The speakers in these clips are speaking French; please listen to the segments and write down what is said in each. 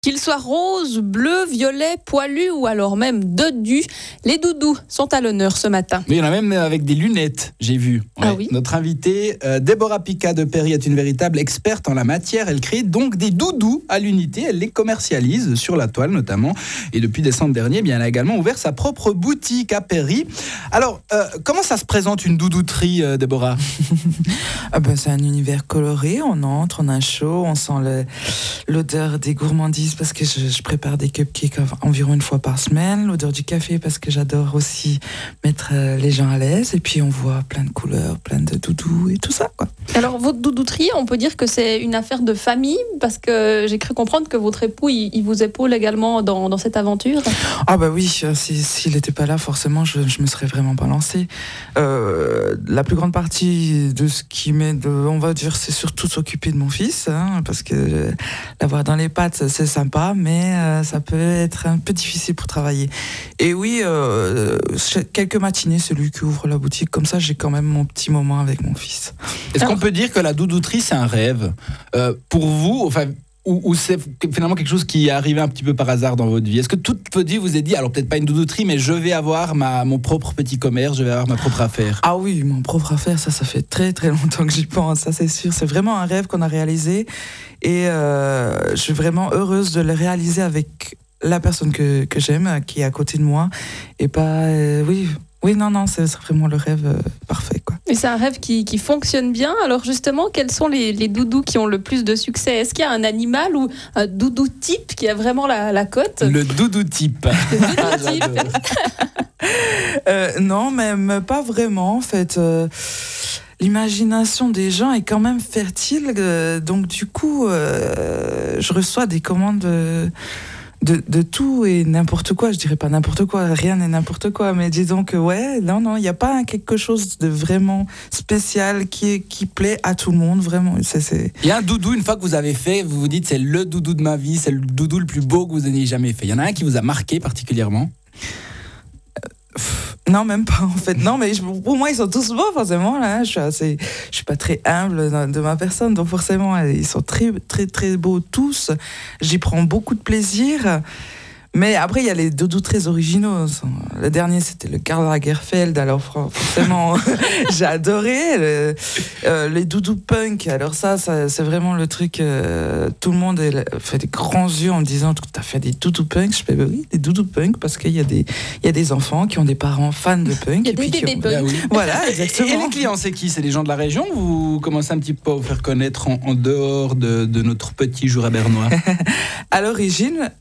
Qu'ils soient roses, bleus, violets, poilus ou alors même dodus, les doudous sont à l'honneur ce matin. Mais il y en a même avec des lunettes, j'ai vu. Ouais. Ah oui. Notre invitée, Déborah Pica de Péry, est une véritable experte en la matière. Elle crée donc des doudous à l'unité. Elle les commercialise sur la toile notamment. Et depuis décembre dernier, eh bien, elle a également ouvert sa propre boutique à Péry. Alors, comment ça se présente une doudouterie, Déborah ? C'est un univers coloré. On entre, on a chaud, on sent l'odeur des gourmandises parce que je prépare des cupcakes environ une fois par semaine. L'odeur du café parce que j'adore aussi mettre les gens à l'aise. Et puis on voit plein de couleurs, plein de doudous et tout ça, quoi. Alors votre doudouterie, on peut dire que c'est une affaire de famille parce que j'ai cru comprendre que votre époux, il vous épaule également dans cette aventure. Ah bah oui, s'il n'était pas là, forcément, je me serais vraiment pas lancée. La plus grande partie de ce qui m'aide, on va dire, c'est surtout s'occuper de mon fils, parce que l'avoir dans les pattes, c'est sympa, mais ça peut être un peu difficile pour travailler. Et oui, quelques matinées, c'est lui qui ouvre la boutique, comme ça j'ai quand même mon petit moment avec mon fils. Est-ce qu'on peut dire que la doudouterie, c'est un rêve pour vous, enfin, ou c'est finalement quelque chose qui est arrivé un petit peu par hasard dans votre vie? Est-ce que toute votre vie vous êtes dit, alors peut-être pas une doudouterie, mais je vais avoir mon propre petit commerce, je vais avoir ma propre affaire? Ah oui, mon propre affaire, ça fait très très longtemps que j'y pense, ça c'est sûr. C'est vraiment un rêve qu'on a réalisé et je suis vraiment heureuse de le réaliser avec la personne que j'aime, qui est à côté de moi. Et pas... Oui, non, c'est vraiment le rêve parfait, quoi. Et c'est un rêve qui fonctionne bien. Alors justement, quels sont les doudous qui ont le plus de succès? Est-ce qu'il y a un animal ou un doudou type qui a vraiment la cote? Le doudou type. Le doudou type. Non, même pas vraiment, en fait. L'imagination des gens est quand même fertile. Donc du coup, je reçois des commandes... De tout et n'importe quoi, je dirais pas n'importe quoi, rien n'est n'importe quoi, mais disons que non, il n'y a pas quelque chose de vraiment spécial qui plaît à tout le monde, vraiment. Il y a un doudou, une fois que vous avez fait, vous vous dites c'est le doudou de ma vie, c'est le doudou le plus beau que vous ayez jamais fait. Il y en a un qui vous a marqué particulièrement? Non, même pas en fait. Non, mais pour moi, ils sont tous beaux, forcément. Là, je suis pas très humble de ma personne, donc forcément, ils sont très, très, très beaux tous. J'y prends beaucoup de plaisir. Mais après, il y a les doudous très originaux. Le dernier, c'était le Karl Lagerfeld. Alors, forcément, j'ai adoré. Les doudous punk. Alors ça, c'est vraiment le truc... tout le monde fait des grands yeux en me disant « T'as fait des doudous punk ?» Je fais « Oui, des doudous punk, parce qu'il y a des enfants qui ont des parents fans de punk. » Il y a des bébés punk. Ben oui. Voilà, exactement. Et les clients, c'est qui? C'est les gens de la région? Vous commencez un petit peu à vous faire connaître en dehors de notre petit Jura bernois? À l'origine,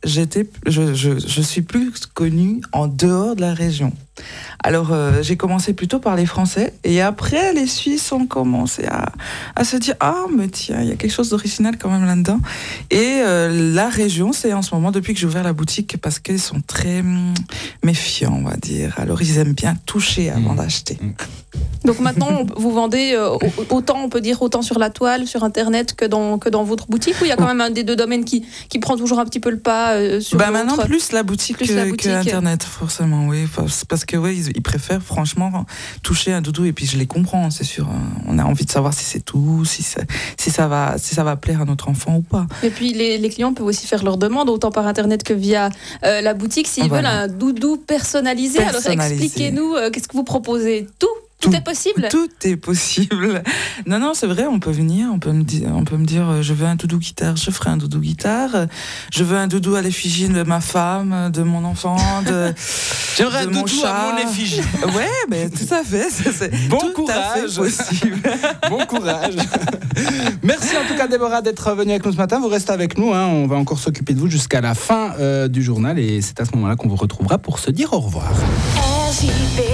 je suis plus connue en dehors de la région. Alors, j'ai commencé plutôt par les Français, et après, les Suisses ont commencé à se dire « Ah, mais tiens, il y a quelque chose d'original quand même là-dedans. » Et la région, c'est en ce moment, depuis que j'ai ouvert la boutique, parce qu'ils sont très méfiants, on va dire. Alors, ils aiment bien toucher avant d'acheter. Donc maintenant, vous vendez autant, on peut dire, autant sur la toile, sur Internet, que dans votre boutique, ou il y a quand même un des deux domaines qui prend toujours un petit peu le pas sur l'autre? Maintenant, plus la boutique que Internet, forcément, oui. Parce que ils préfèrent franchement toucher un doudou, et puis je les comprends, c'est sûr. On a envie de savoir si c'est tout, si ça va plaire à notre enfant ou pas. Et puis les clients peuvent aussi faire leurs demandes, autant par Internet que via la boutique, s'ils veulent un doudou personnalisé. Alors expliquez-nous, qu'est-ce que vous proposez? Tout est possible? Tout est possible. Non, c'est vrai, on peut venir, on peut me dire je veux un doudou guitare, je ferai un doudou guitare. Je veux un doudou à l'effigie de ma femme, de mon enfant, J'aimerais un de mon doudou chat. à mon effigie. Ouais, mais tout à fait. C'est Bon tout courage. à fait possible. Bon courage. Merci en tout cas, Déborah, d'être venue avec nous ce matin. Vous restez avec nous, on va encore s'occuper de vous jusqu'à la fin du journal, et c'est à ce moment-là qu'on vous retrouvera pour se dire au revoir. RJB